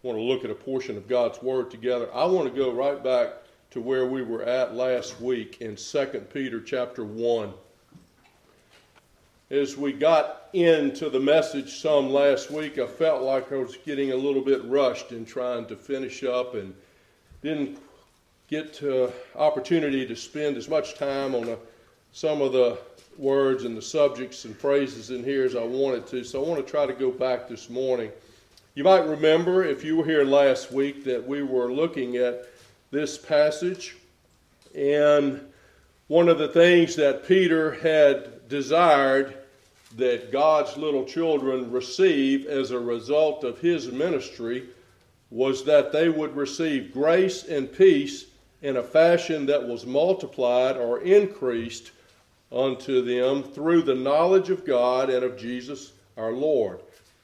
want to look at a portion of God's Word together. I want to go right back to where we were at last week in 2 Peter chapter 1. As we got into the message some last week, I felt like I was getting a little bit rushed in trying to finish up and didn't get opportunity to spend as much time on some of the words and the subjects and phrases in here as I wanted to. So I want to try to go back this morning. You might remember, if you were here last week, that we were looking at this passage, and one of the things that Peter had desired that God's little children receive as a result of his ministry was that they would receive grace and peace in a fashion that was multiplied or increased unto them through the knowledge of God and of Jesus our Lord.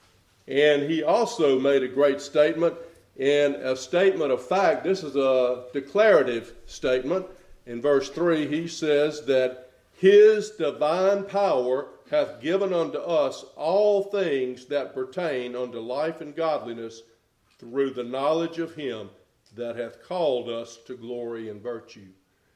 And he also made a great statement, and a statement of fact. This is a declarative statement. In verse 3, he says that his divine power hath given unto us all things that pertain unto life and godliness through the knowledge of him that hath called us to glory and virtue.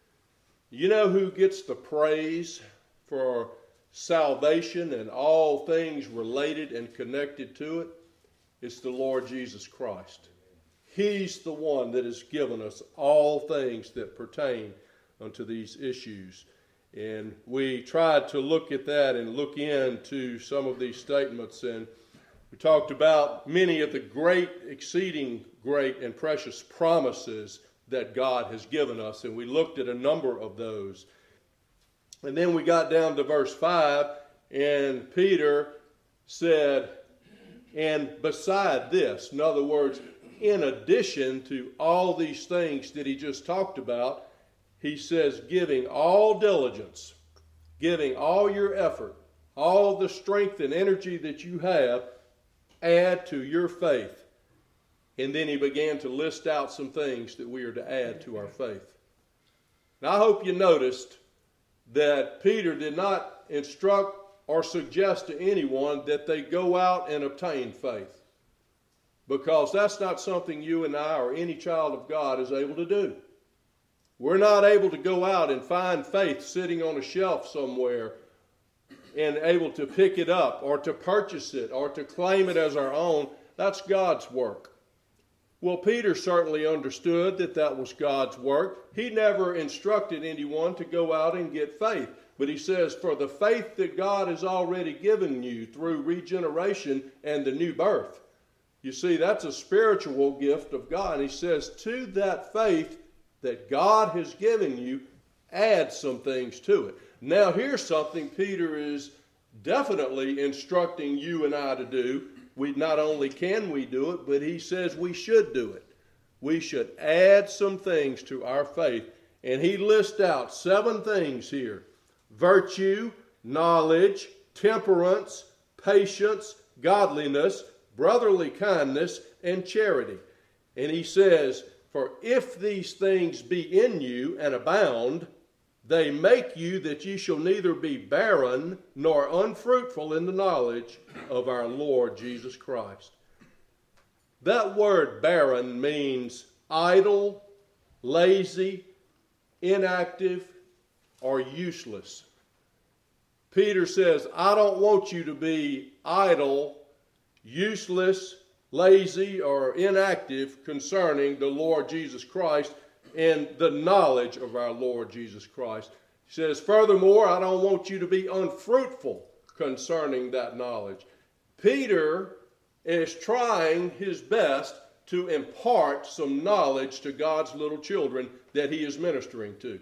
You know who gets the praise for salvation and all things related and connected to it? It's the Lord Jesus Christ. He's the one that has given us all things that pertain unto these issues. And we tried to look at that and look into some of these statements, and we talked about many of the great, exceeding great and precious promises that God has given us, and we looked at a number of those. And then we got down to verse 5, and Peter said, and beside this, in other words, in addition to all these things that he just talked about, he says, giving all diligence, giving all your effort, all the strength and energy that you have, add to your faith. And then he began to list out some things that we are to add to our faith. Now, I hope you noticed that Peter did not instruct or suggest to anyone that they go out and obtain faith, because that's not something you and I or any child of God is able to do. We're not able to go out and find faith sitting on a shelf somewhere and able to pick it up or to purchase it or to claim it as our own. That's God's work. Well, Peter certainly understood that that was God's work. He never instructed anyone to go out and get faith. But he says, for the faith that God has already given you through regeneration and the new birth. You see, that's a spiritual gift of God. And he says, to that faith that God has given you, add some things to it. Now, here's something Peter is definitely instructing you and I to do. We not only can we do it, but he says we should do it. We should add some things to our faith. And he lists out 7 things here: virtue, knowledge, temperance, patience, godliness, brotherly kindness, and charity. And he says, for if these things be in you and abound, they make you that ye shall neither be barren nor unfruitful in the knowledge of our Lord Jesus Christ. That word barren means idle, lazy, inactive, or useless. Peter says, I don't want you to be idle, useless, lazy, or inactive concerning the Lord Jesus Christ and the knowledge of our Lord Jesus Christ. He says, furthermore, I don't want you to be unfruitful concerning that knowledge. Peter is trying his best to impart some knowledge to God's little children that he is ministering to.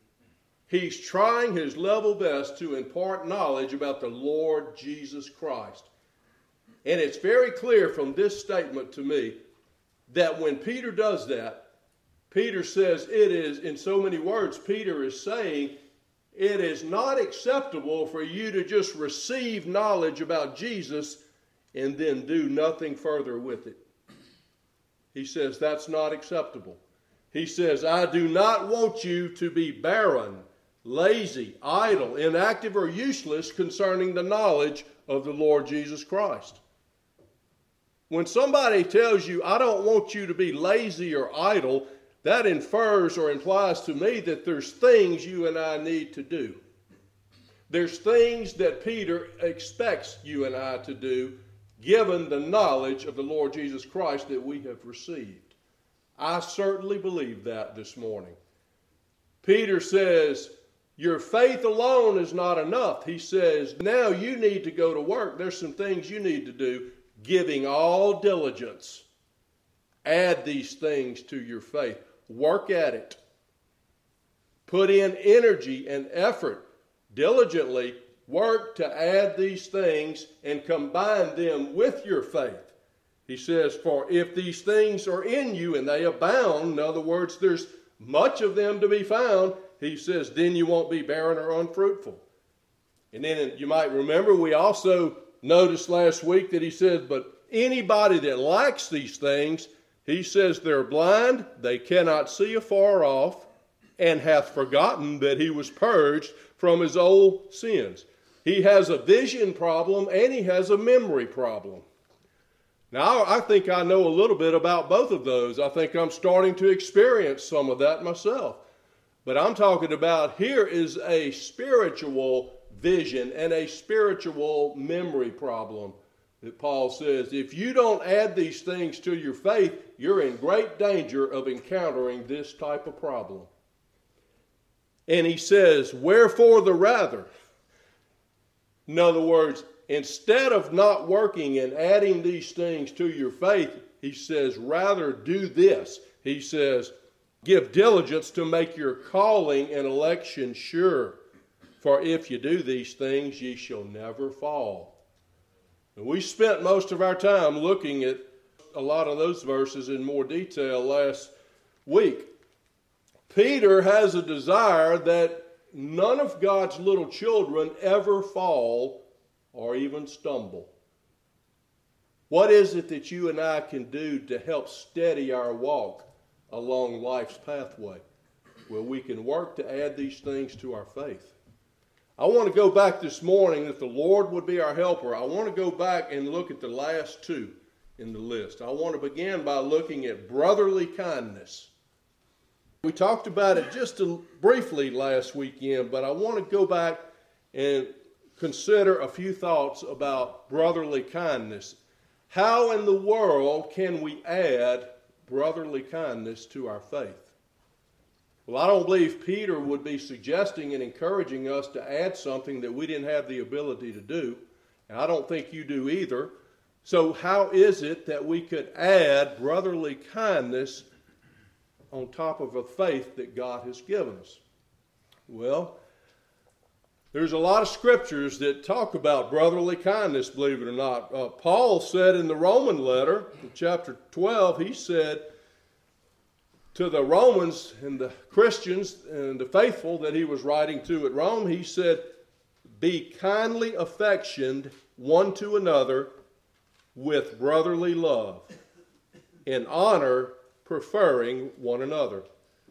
He's trying his level best to impart knowledge about the Lord Jesus Christ. And it's very clear from this statement to me that when Peter does that, Peter says it is, in so many words, Peter is saying it is not acceptable for you to just receive knowledge about Jesus and then do nothing further with it. He says that's not acceptable. He says, I do not want you to be barren, lazy, idle, inactive, or useless concerning the knowledge of the Lord Jesus Christ. When somebody tells you, I don't want you to be lazy or idle, that infers or implies to me that there's things you and I need to do. There's things that Peter expects you and I to do, given the knowledge of the Lord Jesus Christ that we have received. I certainly believe that this morning. Peter says, your faith alone is not enough. He says, now you need to go to work. There's some things you need to do, giving all diligence. Add these things to your faith. Work at it. Put in energy and effort. Diligently work to add these things and combine them with your faith. He says, for if these things are in you and they abound, in other words, there's much of them to be found, he says, then you won't be barren or unfruitful. And then you might remember we also noticed last week that he said, but anybody that lacks these things, he says they're blind, they cannot see afar off, and hath forgotten that he was purged from his old sins. He has a vision problem and he has a memory problem. Now, I think I know a little bit about both of those. I think I'm starting to experience some of that myself. But I'm talking about here is a spiritual vision and a spiritual memory problem that Paul says, if you don't add these things to your faith, you're in great danger of encountering this type of problem. And he says, wherefore the rather? In other words, instead of not working and adding these things to your faith, he says, rather do this. He says, give diligence to make your calling and election sure. For if you do these things, ye shall never fall. And we spent most of our time looking at a lot of those verses in more detail last week. Peter has a desire that none of God's little children ever fall or even stumble. What is it that you and I can do to help steady our walk along life's pathway? Well, we can work to add these things to our faith. I want to go back this morning, that the Lord would be our helper. I want to go back and look at the last two in the list. I want to begin by looking at brotherly kindness. We talked about it just briefly last weekend, but I want to go back and consider a few thoughts about brotherly kindness. How in the world can we add brotherly kindness to our faith? Well, I don't believe Peter would be suggesting and encouraging us to add something that we didn't have the ability to do, and I don't think you do either. So how is it that we could add brotherly kindness on top of a faith that God has given us? Well, there's a lot of scriptures that talk about brotherly kindness, believe it or not. Paul said in the Roman letter, in chapter 12, he said to the Romans and the Christians and the faithful that he was writing to at Rome, he said, be kindly affectioned one to another with brotherly love, in honor preferring one another.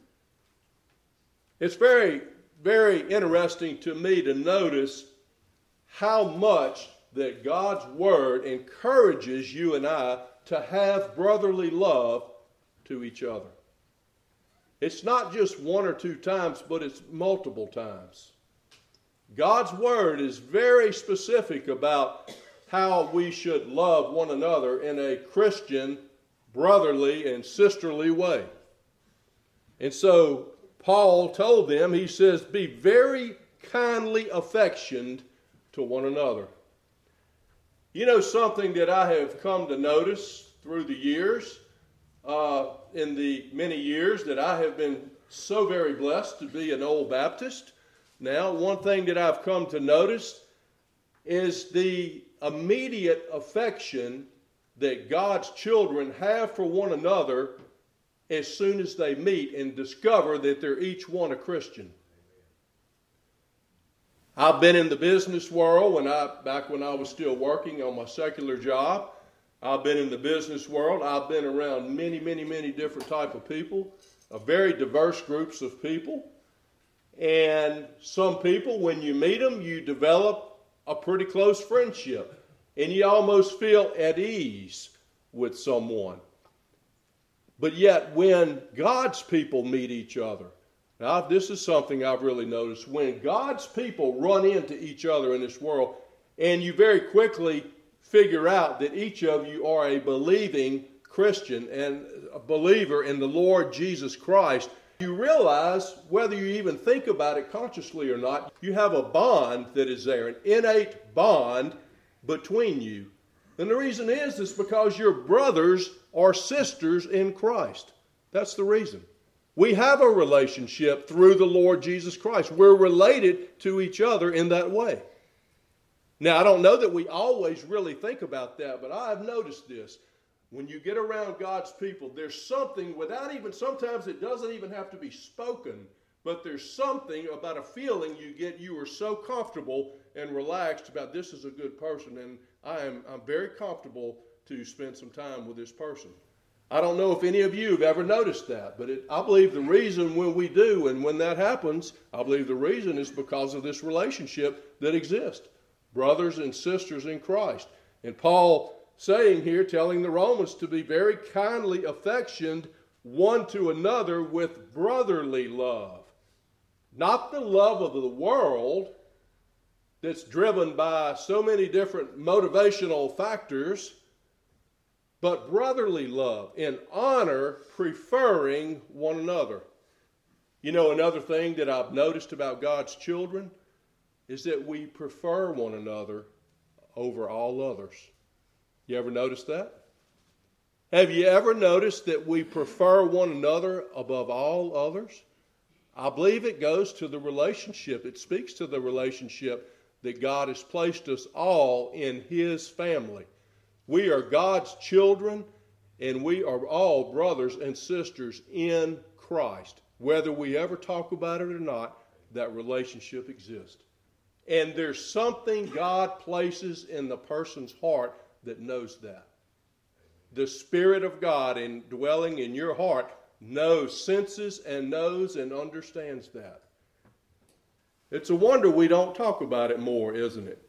It's very, very interesting to me to notice how much that God's Word encourages you and I to have brotherly love to each other. It's not just one or two times, but it's multiple times. God's Word is very specific about how we should love one another in a Christian, brotherly, and sisterly way. And so Paul told them, he says, be very kindly affectioned to one another. You know, something that I have come to notice through the years, in the many years that I have been so very blessed to be an old Baptist. Now, one thing that I've come to notice is the immediate affection that God's children have for one another as soon as they meet and discover that they're each one a Christian. I've been in the business world back when I was still working on my secular job. I've been in the business world. I've been around many, many, many different type of people, very diverse groups of people. And some people, when you meet them, you develop a pretty close friendship. And you almost feel at ease with someone. But yet when God's people meet each other, now this is something I've really noticed, when God's people run into each other in this world, and you very quickly figure out that each of you are a believing Christian and a believer in the Lord Jesus Christ, you realize, whether you even think about it consciously or not, you have a bond that is there, an innate bond between you. And the reason is because you're brothers or sisters in Christ. That's the reason. We have a relationship through the Lord Jesus Christ. We're related to each other in that way. Now, I don't know that we always really think about that, but I've noticed this. When you get around God's people, there's something sometimes it doesn't even have to be spoken, but there's something about a feeling you get. You are so comfortable and relaxed about this is a good person, and I'm very comfortable to spend some time with this person. I don't know if any of you have ever noticed that, but I believe the reason when we do and when that happens, I believe the reason is because of this relationship that exists. Brothers and sisters in Christ. And Paul saying here, telling the Romans to be very kindly affectioned one to another with brotherly love. Not the love of the world that's driven by so many different motivational factors, but brotherly love, in honor, preferring one another. You know, another thing that I've noticed about God's children is that we prefer one another over all others. You ever notice that? Have you ever noticed that we prefer one another above all others? I believe it goes to the relationship. It speaks to the relationship that God has placed us all in His family. We are God's children, and we are all brothers and sisters in Christ. Whether we ever talk about it or not, that relationship exists. And there's something God places in the person's heart that knows that. The Spirit of God dwelling in your heart senses and knows and understands that. It's a wonder we don't talk about it more, isn't it?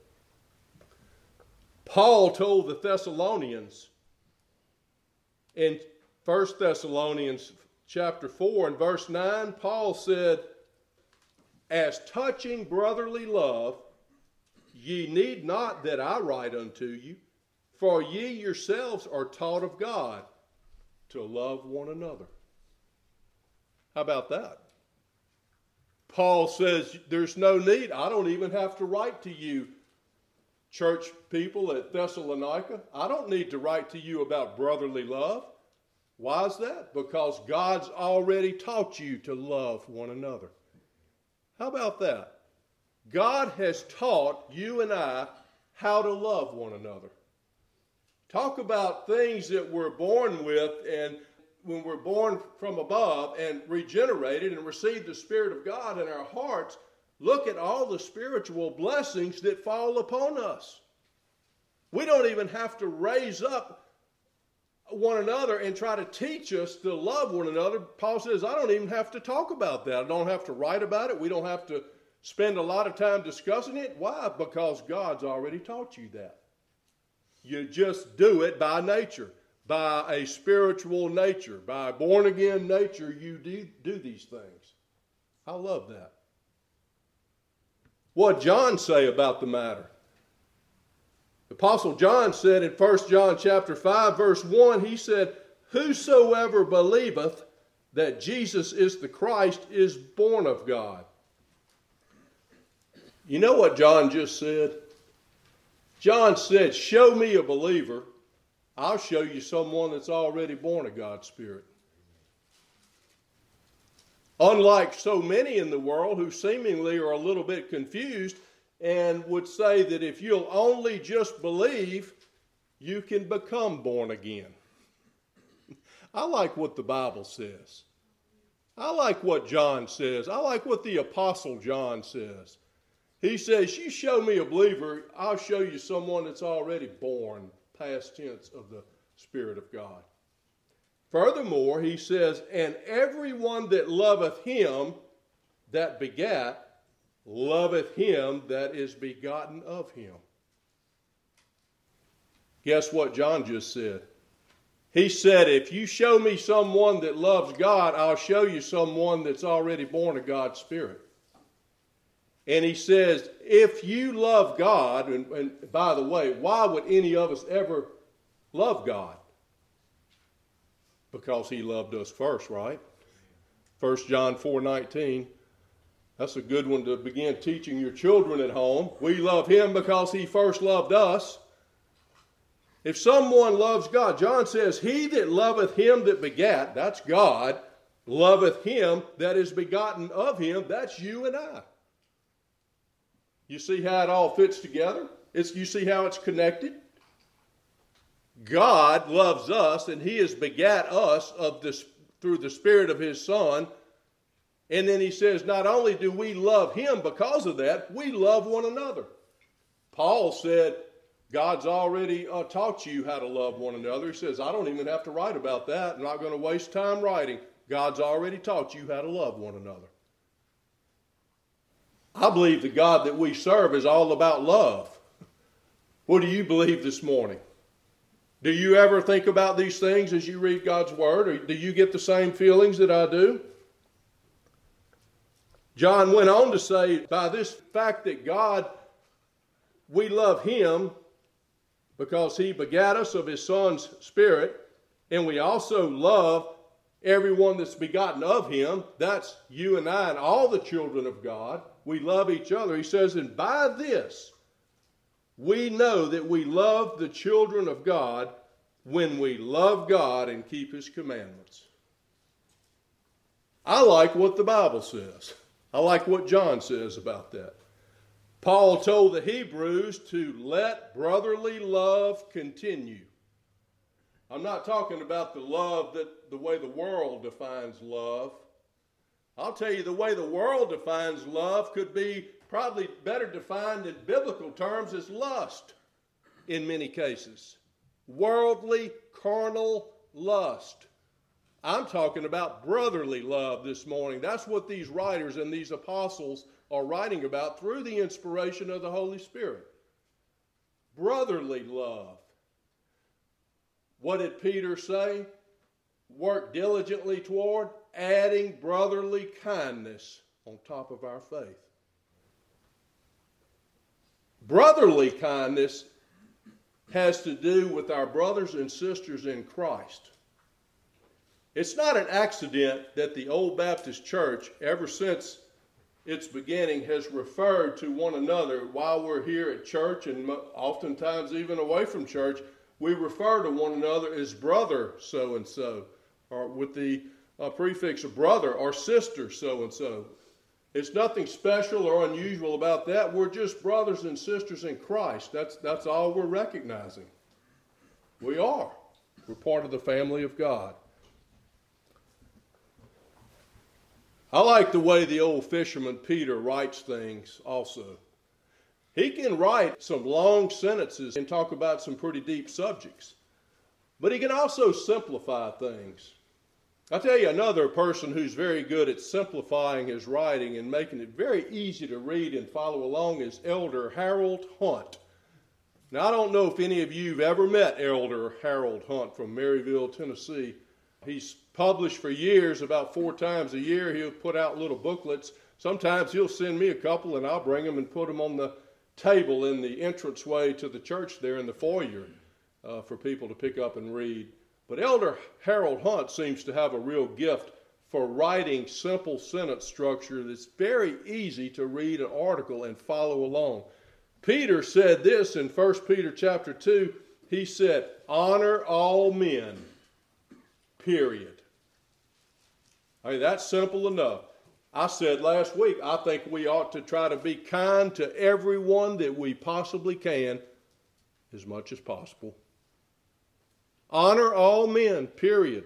Paul told the Thessalonians in 1 Thessalonians chapter 4 and verse 9, Paul said, "As touching brotherly love, ye need not that I write unto you, for ye yourselves are taught of God to love one another." How about that? Paul says there's no need. I don't even have to write to you, church people at Thessalonica. I don't need to write to you about brotherly love. Why is that? Because God's already taught you to love one another. How about that? God has taught you and I how to love one another. Talk about things that we're born with, and when we're born from above and regenerated and receive the Spirit of God in our hearts, look at all the spiritual blessings that fall upon us. We don't even have to raise up one another and try to teach us to love one another. Paul says, I don't even have to talk about that. I don't have to write about it. We don't have to spend a lot of time discussing it. Why? Because God's already taught you that. You just do it by nature, by a spiritual nature, by a born-again nature. You do these things. I love that. What did John say about the matter? The Apostle John said in 1 John chapter 5, verse 1, he said, "Whosoever believeth that Jesus is the Christ is born of God." You know what John just said? John said, show me a believer, I'll show you someone that's already born of God's Spirit. Unlike so many in the world who seemingly are a little bit confused and would say that if you'll only just believe, you can become born again. I like what the Bible says. I like what John says. I like what the Apostle John says. He says, you show me a believer, I'll show you someone that's already born, past tense, of the Spirit of God. Furthermore, he says, and everyone that loveth him that begat, loveth him that is begotten of him. Guess what John just said? He said, if you show me someone that loves God, I'll show you someone that's already born of God's Spirit. And he says, if you love God, and by the way, why would any of us ever love God? Because he loved us first, right? 1 John 4:19. That's a good one to begin teaching your children at home. We love him because he first loved us. If someone loves God, John says, he that loveth him that begat, that's God, loveth him that is begotten of him, that's you and I. You see how it all fits together? You see how it's connected? God loves us, and he has begat us through the Spirit of his Son. And then he says, not only do we love him because of that, we love one another. Paul said, God's already taught you how to love one another. He says, I don't even have to write about that. I'm not going to waste time writing. God's already taught you how to love one another. I believe the God that we serve is all about love. What do you believe this morning? Do you ever think about these things as you read God's Word? Or do you get the same feelings that I do? John went on to say, by this fact that God, we love him because he begat us of his Son's Spirit, and we also love everyone that's begotten of him. That's you and I and all the children of God. We love each other. He says, and by this we know that we love the children of God when we love God and keep his commandments. I like what the Bible says. I like what John says about that. Paul told the Hebrews to let brotherly love continue. I'm not talking about the love the way the world defines love. I'll tell you, the way the world defines love could be probably better defined in biblical terms as lust in many cases. Worldly, carnal lust. I'm talking about brotherly love this morning. That's what these writers and these apostles are writing about through the inspiration of the Holy Spirit. Brotherly love. What did Peter say? Work diligently toward adding brotherly kindness on top of our faith. Brotherly kindness has to do with our brothers and sisters in Christ. It's not an accident that the Old Baptist Church, ever since its beginning, has referred to one another while we're here at church, and oftentimes even away from church. We refer to one another as brother so-and-so, or with the prefix of brother, or sister so-and-so. It's nothing special or unusual about that. We're just brothers and sisters in Christ. That's all we're recognizing. We are. We're part of the family of God. I like the way the old fisherman Peter writes things also. He can write some long sentences and talk about some pretty deep subjects. But he can also simplify things. I'll tell you another person who's very good at simplifying his writing and making it very easy to read and follow along is Elder Harold Hunt. Now, I don't know if any of you have ever met Elder Harold Hunt from Maryville, Tennessee. He's published for years, about 4 times a year. He'll put out little booklets. Sometimes he'll send me a couple, and I'll bring them and put them on the table in the entranceway to the church there in the foyer for people to pick up and read. But Elder Harold Hunt seems to have a real gift for writing simple sentence structure that's very easy to read an article and follow along. Peter said this in 1 Peter chapter 2. He said, honor all men, period. I mean, that's simple enough. I said last week, I think we ought to try to be kind to everyone that we possibly can as much as possible. Honor all men, period.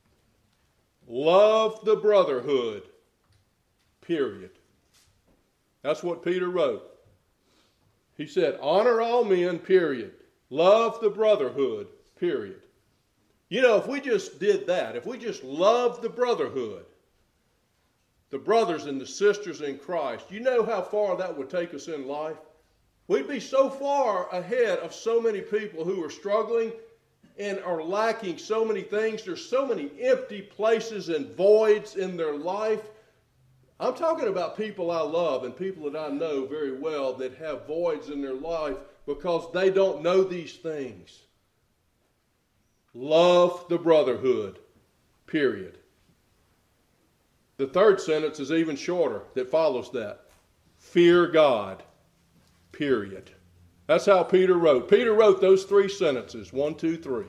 Love the brotherhood, period. That's what Peter wrote. He said, honor all men, period. Love the brotherhood, period. You know, if we just did that, if we just loved the brotherhood, the brothers and the sisters in Christ, you know how far that would take us in life? We'd be so far ahead of so many people who are struggling and are lacking so many things. There's so many empty places and voids in their life. I'm talking about people I love and people that I know very well that have voids in their life because they don't know these things. Love the brotherhood, period. The third sentence is even shorter that follows that. Fear God, period. That's how Peter wrote. Peter wrote those three sentences, 1, 2, 3.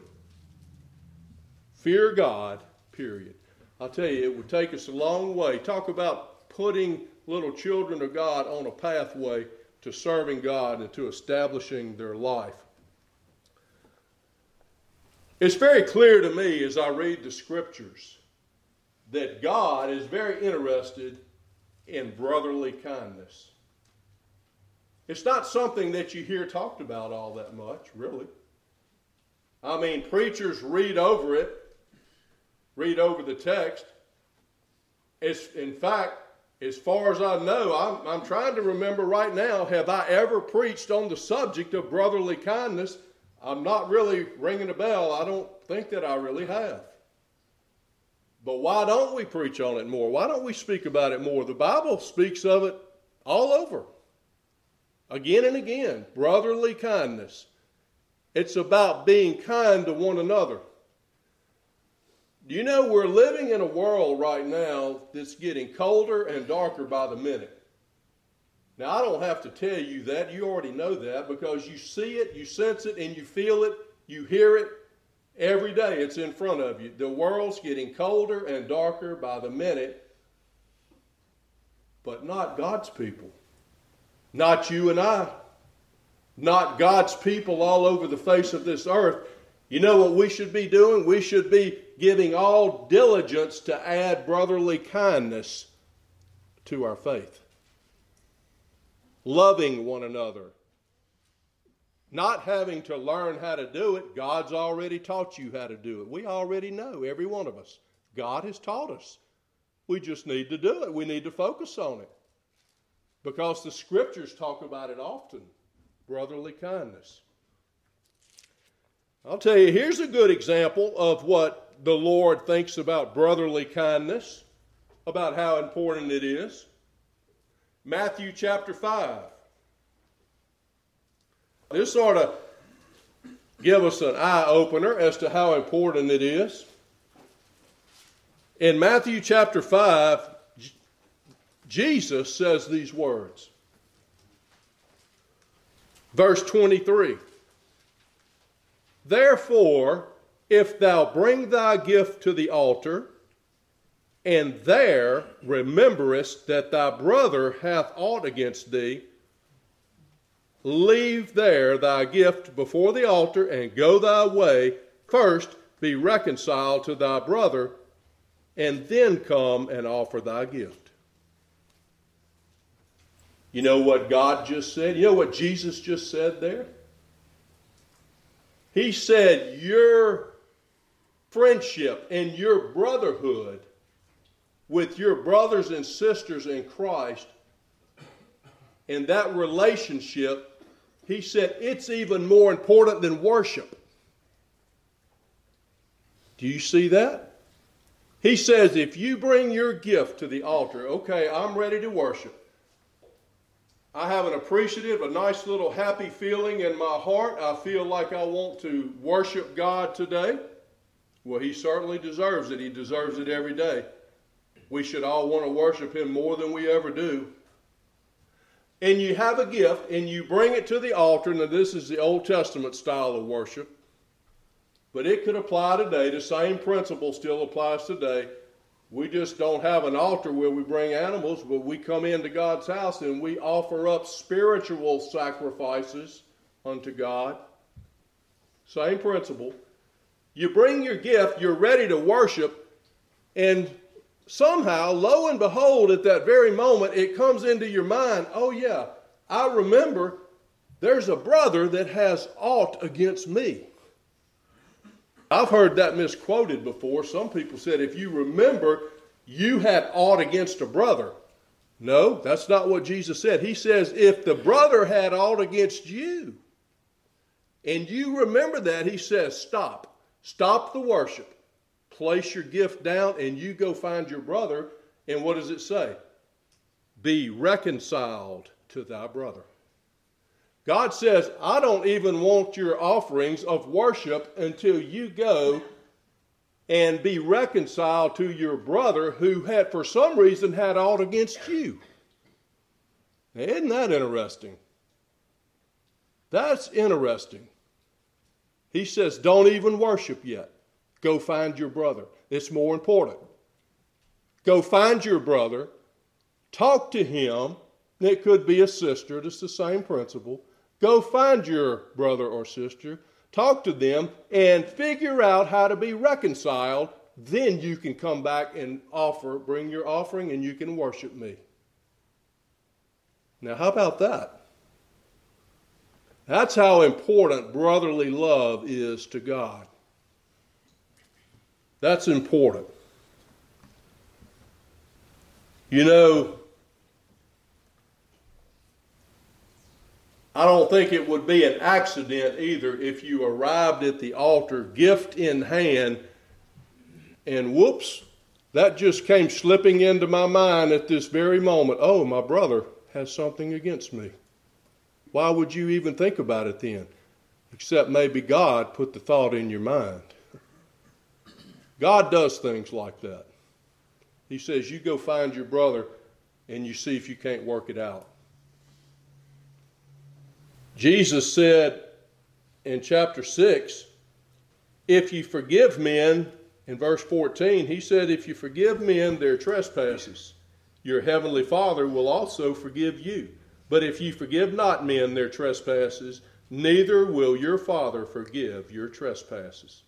Fear God, period. I'll tell you, it would take us a long way. Talk about putting little children of God on a pathway to serving God and to establishing their life. It's very clear to me as I read the scriptures that God is very interested in brotherly kindness. It's not something that you hear talked about all that much, really. I mean, preachers read over it, read over the text. In fact, as far as I know, I'm trying to remember right now, have I ever preached on the subject of brotherly kindness? I'm not really ringing a bell. I don't think that I really have. But why don't we preach on it more? Why don't we speak about it more? The Bible speaks of it all over. Again and again, brotherly kindness. It's about being kind to one another. Do you know we're living in a world right now that's getting colder and darker by the minute? Now, I don't have to tell you that. You already know that because you see it, you sense it, and you feel it, you hear it every day. It's in front of you. The world's getting colder and darker by the minute, but not God's people. Not you and I. Not God's people all over the face of this earth. You know what we should be doing? We should be giving all diligence to add brotherly kindness to our faith. Loving one another. Not having to learn how to do it. God's already taught you how to do it. We already know, every one of us. God has taught us. We just need to do it. We need to focus on it. Because the scriptures talk about it often. Brotherly kindness. I'll tell you, here's a good example of what the Lord thinks about brotherly kindness, about how important it is. Matthew chapter 5. This sort of give us an eye-opener as to how important it is. In Matthew chapter 5, Jesus says these words. Verse 23. Therefore, if thou bring thy gift to the altar, and there rememberest that thy brother hath aught against thee, leave there thy gift before the altar, and go thy way. First be reconciled to thy brother, and then come and offer thy gift. You know what God just said? You know what Jesus just said there? He said your friendship and your brotherhood with your brothers and sisters in Christ, and that relationship, he said it's even more important than worship. Do you see that? He says if you bring your gift to the altar, okay, I'm ready to worship. I have an appreciative, a nice little happy feeling in my heart. I feel like I want to worship God today. Well, he certainly deserves it. He deserves it every day. We should all want to worship him more than we ever do. And you have a gift and you bring it to the altar. Now, this is the Old Testament style of worship. But it could apply today. The same principle still applies today. We just don't have an altar where we bring animals, but we come into God's house and we offer up spiritual sacrifices unto God. Same principle. You bring your gift, you're ready to worship, and somehow, lo and behold, at that very moment, it comes into your mind, oh yeah, I remember there's a brother that has aught against me. I've heard that misquoted before. Some people said, if you remember, you had aught against a brother. No, that's not what Jesus said. He says, if the brother had aught against you, and you remember that, he says, stop. Stop the worship. Place your gift down and you go find your brother. And what does it say? Be reconciled to thy brother. God says, I don't even want your offerings of worship until you go and be reconciled to your brother who had, for some reason, had aught against you. Now, isn't that interesting? That's interesting. He says, don't even worship yet. Go find your brother. It's more important. Go find your brother. Talk to him. It could be a sister. It's the same principle. Go find your brother or sister. Talk to them and figure out how to be reconciled. Then you can come back and bring your offering, and you can worship me. Now, how about that? That's how important brotherly love is to God. That's important. You know, I don't think it would be an accident either if you arrived at the altar, gift in hand, and whoops, that just came slipping into my mind at this very moment. Oh, my brother has something against me. Why would you even think about it then? Except maybe God put the thought in your mind. God does things like that. He says, you go find your brother and you see if you can't work it out. Jesus said in chapter 6, if you forgive men, in verse 14, he said, if you forgive men their trespasses, your heavenly Father will also forgive you. But if you forgive not men their trespasses, neither will your Father forgive your trespasses.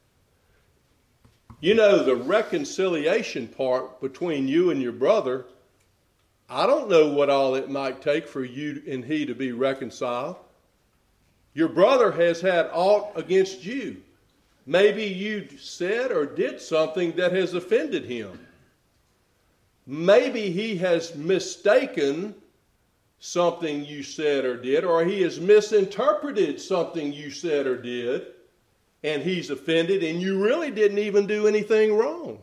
You know, the reconciliation part between you and your brother, I don't know what all it might take for you and he to be reconciled. Your brother has had aught against you. Maybe you said or did something that has offended him. Maybe he has mistaken something you said or did, or he has misinterpreted something you said or did, and he's offended, and you really didn't even do anything wrong.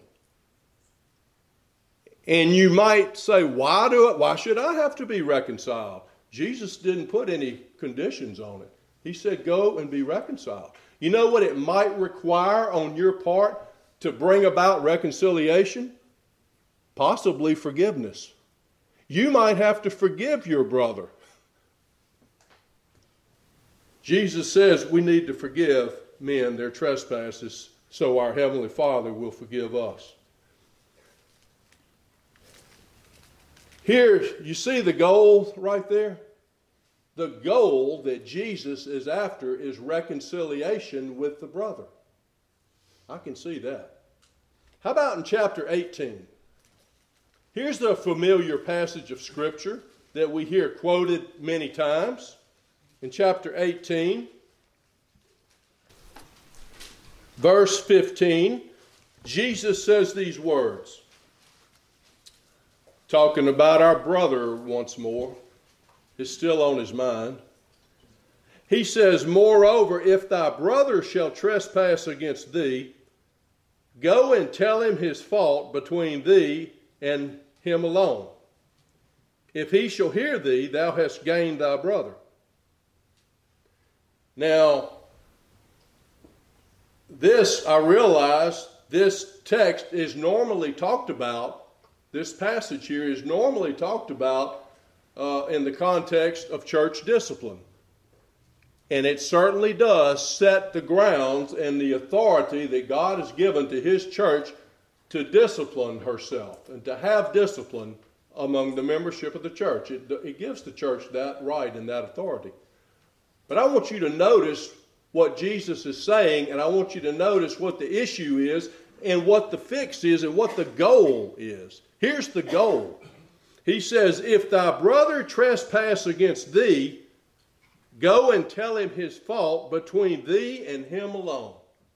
And you might say, why should I have to be reconciled? Jesus didn't put any conditions on it. He said, go and be reconciled. You know what it might require on your part to bring about reconciliation? Possibly forgiveness. You might have to forgive your brother. Jesus says we need to forgive men their trespasses so our Heavenly Father will forgive us. Here, you see the goal right there? The goal that Jesus is after is reconciliation with the brother. I can see that. How about in chapter 18? Here's the familiar passage of Scripture that we hear quoted many times. In chapter 18, verse 15, Jesus says these words, talking about our brother once more. It's still on his mind. He says, moreover, if thy brother shall trespass against thee, go and tell him his fault between thee and him alone. If he shall hear thee, thou hast gained thy brother. Now, I realize this text is normally talked about, this passage here is normally talked about in the context of church discipline. And it certainly does set the grounds and the authority that God has given to His church to discipline herself and to have discipline among the membership of the church. It gives the church that right and that authority. But I want you to notice what Jesus is saying, and I want you to notice what the issue is and what the fix is and what the goal is. Here's the goal. He says, if thy brother trespass against thee, go and tell him his fault between thee and him alone.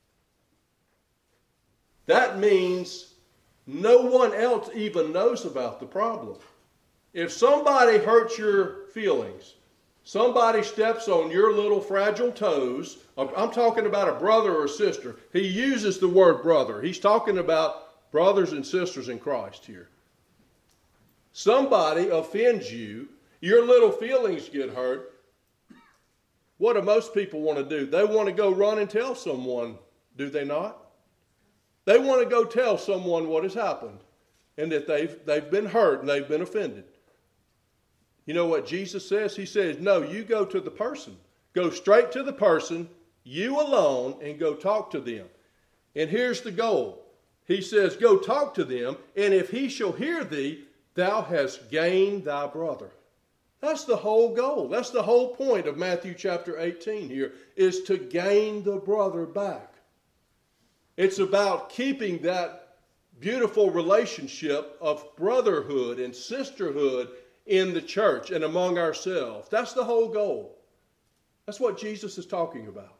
That means no one else even knows about the problem. If somebody hurts your feelings, Somebody steps on your little fragile toes. I'm talking about a brother or sister. He uses the word brother. He's talking about brothers and sisters in Christ here. Somebody offends you. Your little feelings get hurt. What do most people want to do? They want to go run and tell someone, do they not? They want to go tell someone what has happened and that they've been hurt and they've been offended. You know what Jesus says? He says, no, you go to the person. Go straight to the person, you alone, and go talk to them. And here's the goal. He says, go talk to them, and if he shall hear thee, thou hast gained thy brother. That's the whole goal. That's the whole point of Matthew chapter 18 here, is to gain the brother back. It's about keeping that beautiful relationship of brotherhood and sisterhood in the church and among ourselves. That's the whole goal. That's what Jesus is talking about.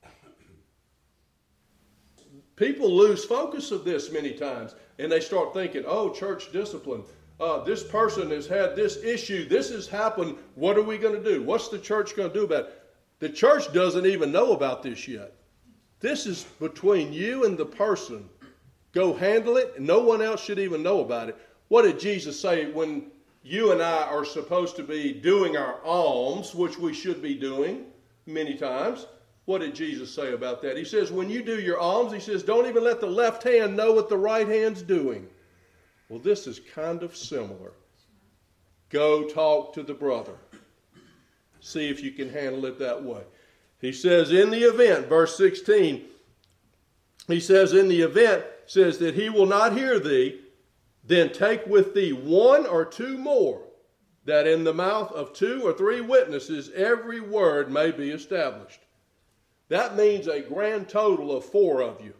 People lose focus of this many times, and they start thinking, oh, church discipline. This person has had this issue. This has happened. What are we going to do? What's the church going to do about it? The church doesn't even know about this yet. This is between you and the person. Go handle it, and no one else should even know about it. What did Jesus say when you and I are supposed to be doing our alms, which we should be doing many times? What did Jesus say about that? He says, when you do your alms, he says, don't even let the left hand know what the right hand's doing. Well, this is kind of similar. Go talk to the brother. See if you can handle it that way. He says, in the event, verse 16, he says, in the event, says that he will not hear thee, then take with thee one or two more, that in the mouth of 2 or 3 witnesses every word may be established. That means a grand total of 4 of you.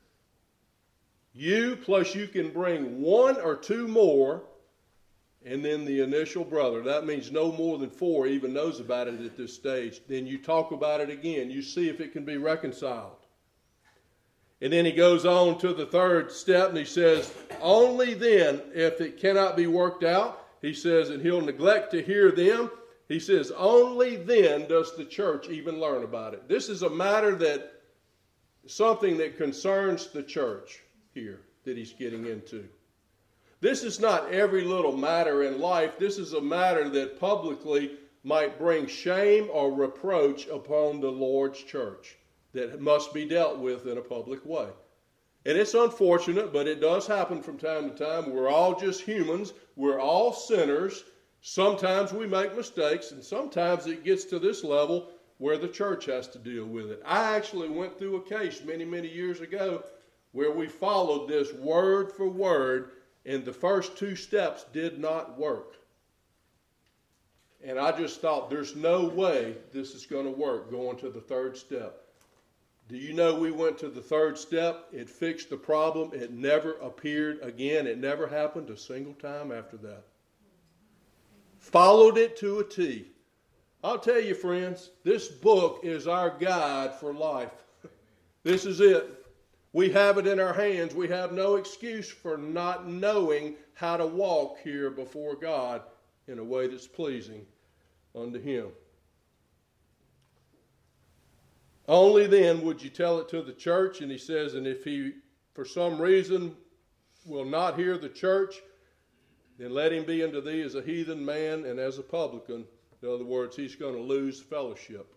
You plus you can bring 1 or 2 more, and then the initial brother. That means no more than 4 even knows about it at this stage. Then you talk about it again. You see if it can be reconciled. And then he goes on to the 3rd step, and he says, only then, if it cannot be worked out, he says, and he'll neglect to hear them, he says, only then does the church even learn about it. This is a matter that, something that concerns the church here that he's getting into. This is not every little matter in life. This is a matter that publicly might bring shame or reproach upon the Lord's church, that must be dealt with in a public way. And it's unfortunate, but it does happen from time to time. We're all just humans. We're all sinners. Sometimes we make mistakes, and sometimes it gets to this level where the church has to deal with it. I actually went through a case many, many years ago where we followed this word for word, and the first 2 steps did not work. And I just thought, there's no way this is going to work, going to the 3rd step. Do you know we went to the 3rd step? It fixed the problem. It never appeared again. It never happened a single time after that. Followed it to a T. I'll tell you, friends, this book is our guide for life. This is it. We have it in our hands. We have no excuse for not knowing how to walk here before God in a way that's pleasing unto Him. Only then would you tell it to the church. And he says, and if he, for some reason, will not hear the church, then let him be unto thee as a heathen man and as a publican. In other words, he's going to lose fellowship.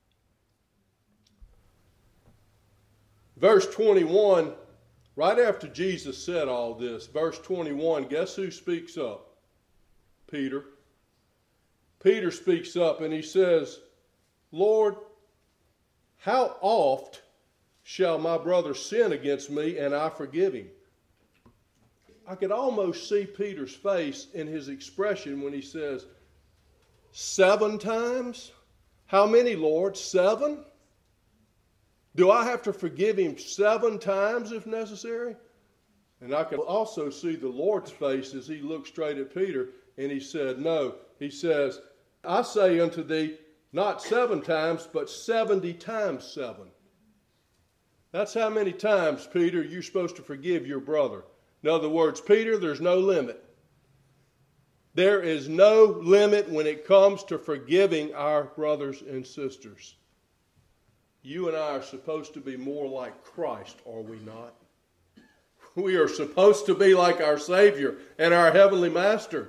Verse 21, right after Jesus said all this, verse 21, guess who speaks up? Peter. Peter speaks up and he says, Lord, how oft shall my brother sin against me and I forgive him? I could almost see Peter's face in his expression when he says, 7 times? How many, Lord? 7? Do I have to forgive him 7 times if necessary? And I could also see the Lord's face as he looked straight at Peter and he said, no. He says, I say unto thee, not 7 times, but 70 times 7. That's how many times, Peter, you're supposed to forgive your brother. In other words, Peter, there's no limit. There is no limit when it comes to forgiving our brothers and sisters. You and I are supposed to be more like Christ, are we not? We are supposed to be like our Savior and our Heavenly Master.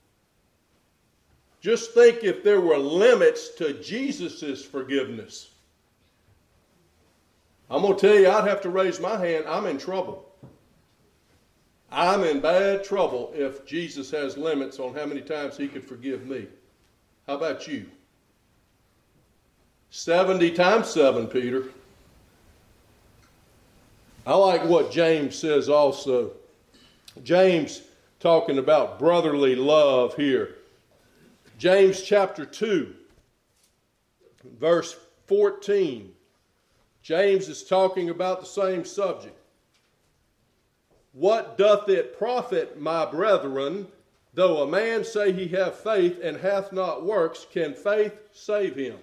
Just think if there were limits to Jesus' forgiveness. I'm going to tell you, I'd have to raise my hand. I'm in trouble. I'm in bad trouble if Jesus has limits on how many times he could forgive me. How about you? 70 times 7, Peter. I like what James says also. James talking about brotherly love here. James chapter 2, verse 14. James is talking about the same subject. What doth it profit, my brethren, though a man say he have faith and hath not works, can faith save him?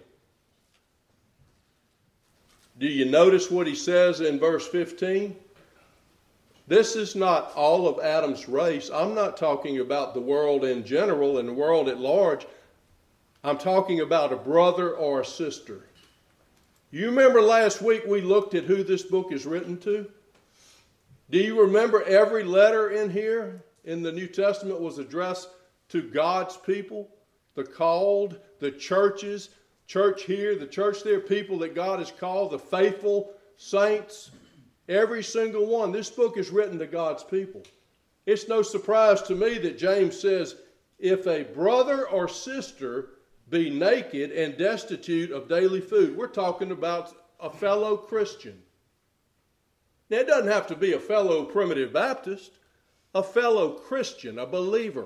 Do you notice what he says in verse 15? This is not all of Adam's race. I'm not talking about the world in general and the world at large. I'm talking about a brother or a sister. You remember last week we looked at who this book is written to? Do you remember every letter in here in the New Testament was addressed to God's people? The called, the churches, church here, the church there, people that God has called, the faithful saints. Every single one. This book is written to God's people. It's no surprise to me that James says, if a brother or sister be naked and destitute of daily food. We're talking about a fellow Christian. Now, it doesn't have to be a fellow Primitive Baptist, a fellow Christian, a believer.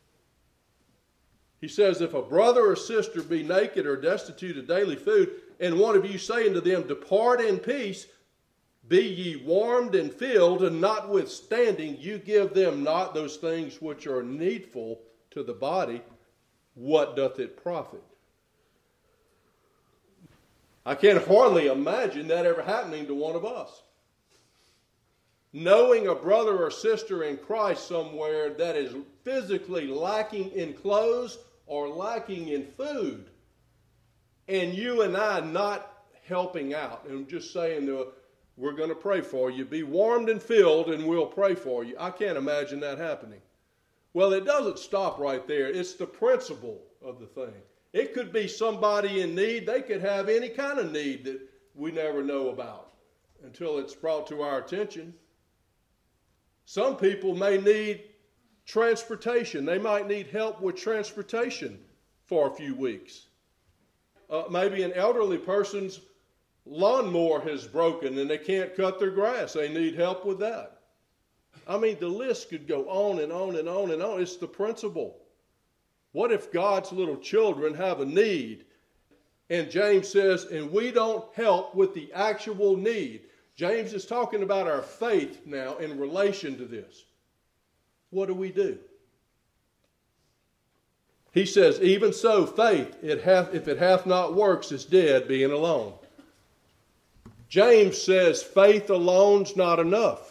He says, if a brother or sister be naked or destitute of daily food, and one of you say unto them, depart in peace, be ye warmed and filled, and notwithstanding you give them not those things which are needful to the body, what doth it profit? I can hardly imagine that ever happening to one of us. Knowing a brother or sister in Christ somewhere that is physically lacking in clothes or lacking in food, and you and I not helping out and just saying, we're going to pray for you, be warmed and filled, and we'll pray for you. I can't imagine that happening. Well, it doesn't stop right there. It's the principle of the thing. It could be somebody in need. They could have any kind of need that we never know about until it's brought to our attention. Some people may need transportation. They might need help with transportation for a few weeks. Maybe an elderly person's lawnmower has broken and they can't cut their grass. They need help with that. I mean, the list could go on and on and on and on. It's the principle. What if God's little children have a need? And James says, and we don't help with the actual need. James is talking about our faith now in relation to this. What do? He says, even so, faith, if it hath not works, is dead, being alone. James says faith alone's not enough.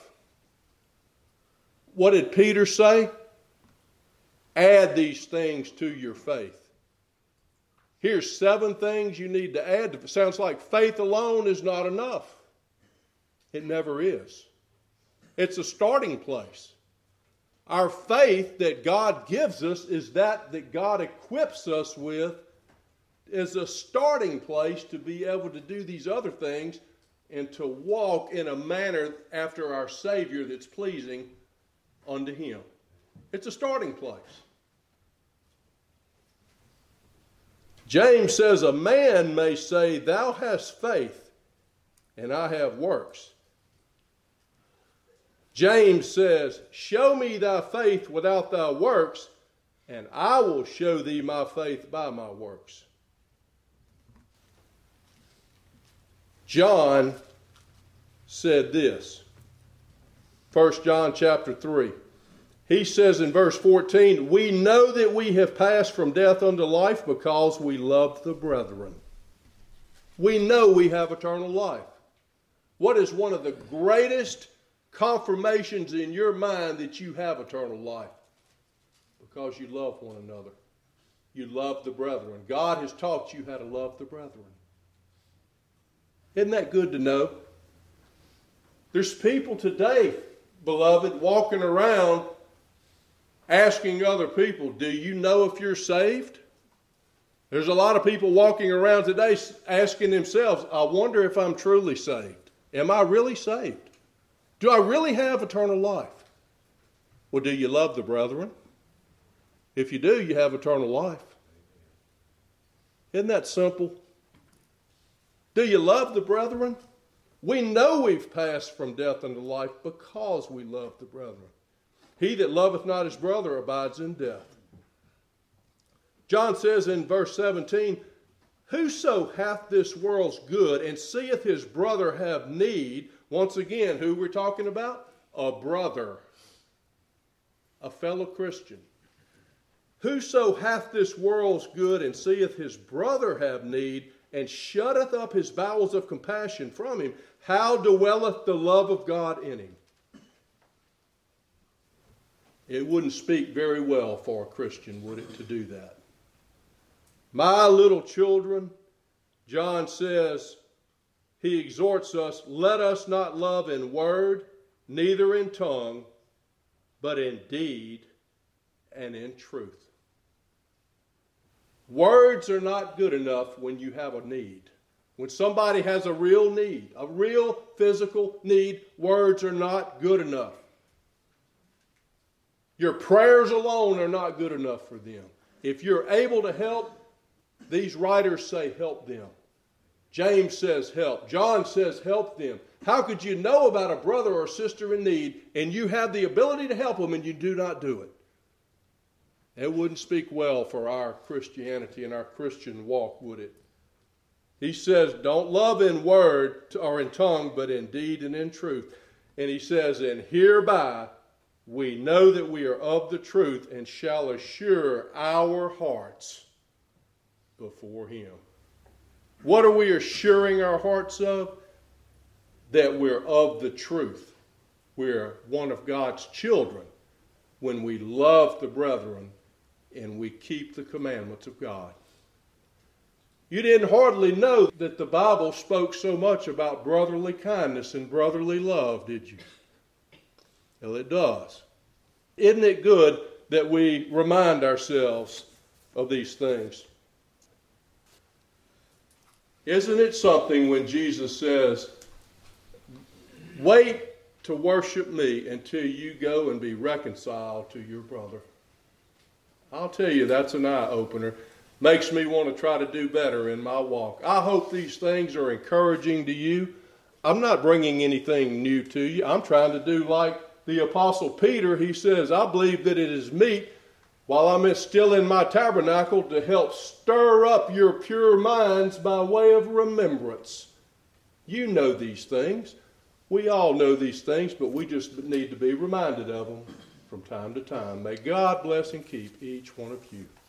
What did Peter say? Add these things to your faith. Here's 7 things you need to add. It sounds like faith alone is not enough. It never is. It's a starting place. Our faith that God gives us is that God equips us with is a starting place to be able to do these other things and to walk in a manner after our Savior that's pleasing unto Him. It's a starting place. James says a man may say, thou hast faith and I have works. James says, show me thy faith without thy works, and I will show thee my faith by my works. John said this, 1 John chapter 3. He says in verse 14, we know that we have passed from death unto life because we loved the brethren. We know we have eternal life. What is one of the greatest confirmations in your mind that you have eternal life? Because you love one another. You love the brethren. God has taught you how to love the brethren. Isn't that good to know? There's people today, beloved, walking around asking other people, do you know if you're saved? There's a lot of people walking around today asking themselves, I wonder if I'm truly saved. Am I really saved? Do I really have eternal life? Well, do you love the brethren? If you do, you have eternal life. Isn't that simple? Do you love the brethren? We know we've passed from death unto life because we love the brethren. He that loveth not his brother abides in death. John says in verse 17, whoso hath this world's good and seeth his brother have need, once again, who we're talking about? A brother, a fellow Christian. Whoso hath this world's good and seeth his brother have need, and shutteth up his bowels of compassion from him, how dwelleth the love of God in him? It wouldn't speak very well for a Christian, would it, to do that? My little children, John says, he exhorts us, let us not love in word, neither in tongue, but in deed and in truth. Words are not good enough when you have a need. When somebody has a real need, a real physical need, words are not good enough. Your prayers alone are not good enough for them. If you're able to help, these writers say help them. James says help. John says help them. How could you know about a brother or sister in need and you have the ability to help them and you do not do it? It wouldn't speak well for our Christianity and our Christian walk, would it? He says, don't love in word or in tongue, but in deed and in truth. And he says, and hereby we know that we are of the truth and shall assure our hearts before him. What are we assuring our hearts of? That we're of the truth. We're one of God's children when we love the brethren and we keep the commandments of God. You didn't hardly know that the Bible spoke so much about brotherly kindness and brotherly love, did you? Well, it does. Isn't it good that we remind ourselves of these things? Isn't it something when Jesus says, wait to worship me until you go and be reconciled to your brother? I'll tell you, that's an eye-opener. Makes me want to try to do better in my walk. I hope these things are encouraging to you. I'm not bringing anything new to you. I'm trying to do like the Apostle Peter. He says, I believe that it is meet, while I'm still in my tabernacle, to help stir up your pure minds by way of remembrance. You know these things. We all know these things, but we just need to be reminded of them from time to time. May God bless and keep each one of you.